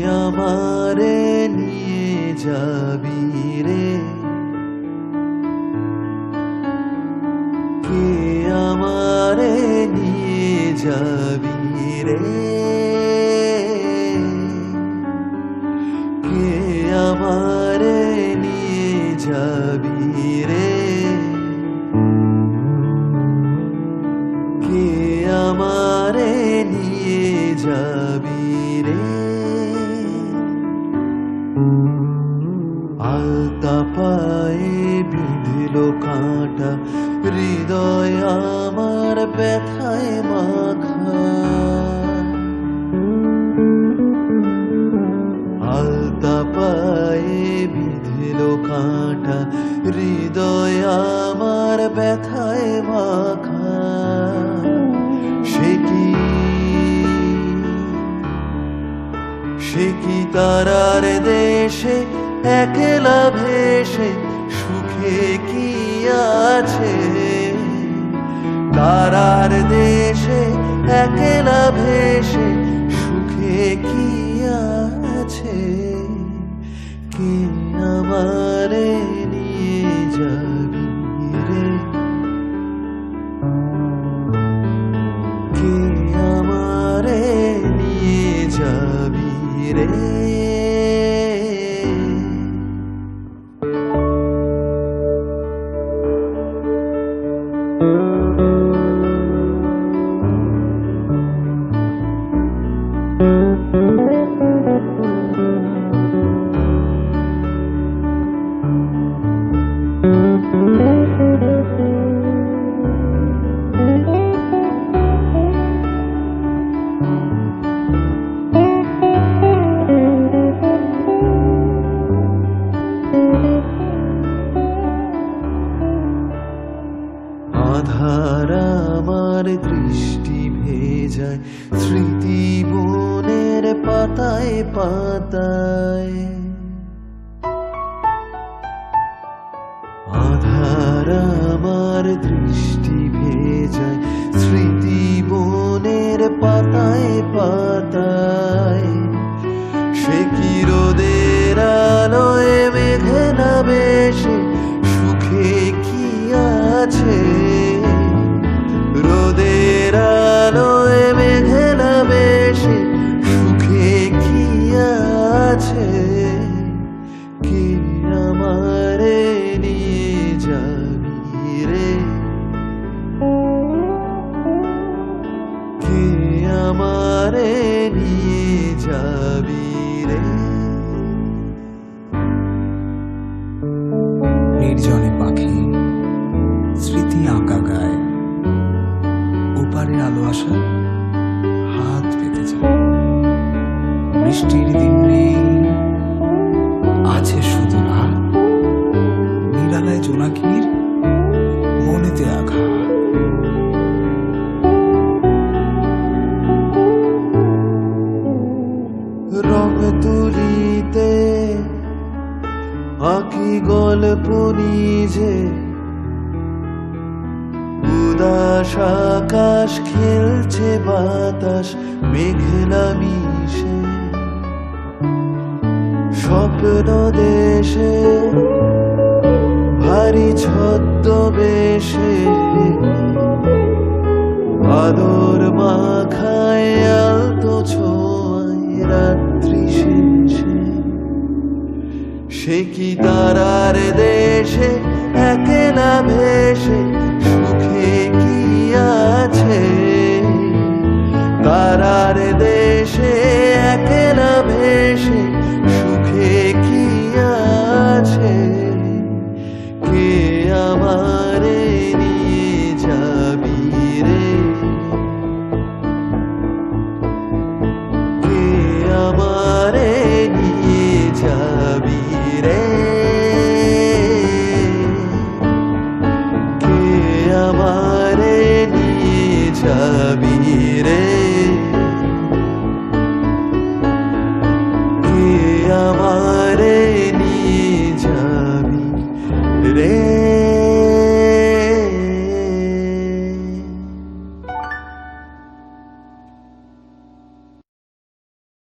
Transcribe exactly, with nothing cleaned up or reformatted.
আমারে নিয়ে যাবি রে, কে আমারে নিয়ে যাবি রে, কে আমারে নিয়ে যাবি রে, কে আমারে নিয়ে যাবি রে। আলতা পায়ে বিঁধল কাঁটা, হৃদয় আমার ব্যথায় মাখা। আলতা পায়ে বিঁধল কাঁটা, হৃদয় আমার ব্যথায় মাখা। সে কি সে কি তারার দেশে একলা ভেসে সুখে কি আছে, তারার দেশে একলা ভেসে সুখে কি আছে, কে আমারে নিয়ে যাবি রে, কে আমারে নিয়ে যাবি রে। আধার আমার দৃষ্টি ভেজায়, স্মৃতি বনের পাতায় পাতায়। আধার আমার দৃষ্টি ভেজায়, স্মৃতি বনের পাতায় পাতায়। সে কি রোদের আলোয় মেঘে না বেশে সুখে কি আছে, রোদের আলোয় মেঘে না বেশে সুখে কি আছে, কে আমারে নিয়ে যাবি রে, কে আমারে নিয়ে যাবি রে। নির্জনে পাখি স্মৃতি আঁকা গায়, ওপারে আলো আসা হাত পেতে যায়। বৃষ্টির দিন নেই, আছে শুধু রাত, নিরালায় জোনাকির মনেতে আঘাত। রং তুলিতে আঁকি গল্প নিজে, উদাস আকাশ খেলছে বাতাস মেঘলা মিশে। স্বপ্ন দেশে ভারী ছদ্মবেশে, আদর মাখায় আলতো ছোঁয়ায় রাত্রি শেষে। সে কি তারার দেশে একলা ভেসে সুখে কি আছে, তারার দেশে